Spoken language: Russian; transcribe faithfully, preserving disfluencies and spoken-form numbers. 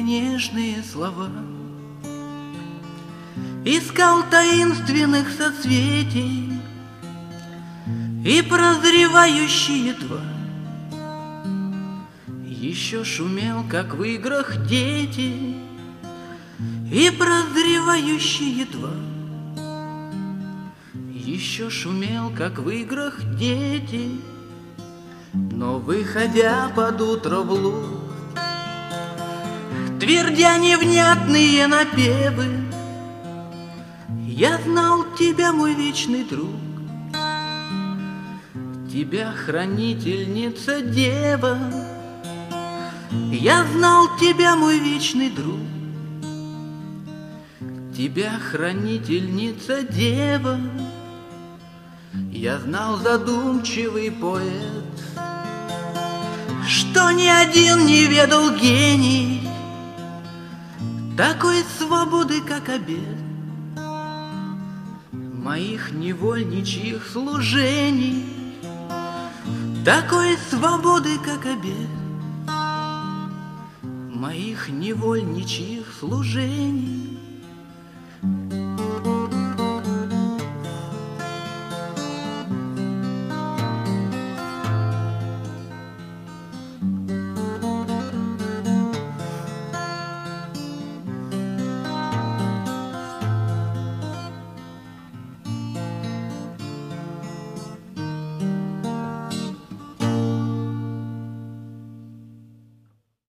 нежные слова, искал таинственных соцветий и прозревающие два. Еще шумел, как в играх, дети и прозревающие два. Еще шумел, как в играх, дети, но, выходя под утро в луг, твердя невнятные напевы, я знал тебя, мой вечный друг, тебя, хранительница дева. Я знал тебя, мой вечный друг, тебя, хранительница дева. Я знал, задумчивый поэт, что ни один не ведал гений такой свободы, как обет моих невольничьих служений, такой свободы, как обет моих невольничьих служений.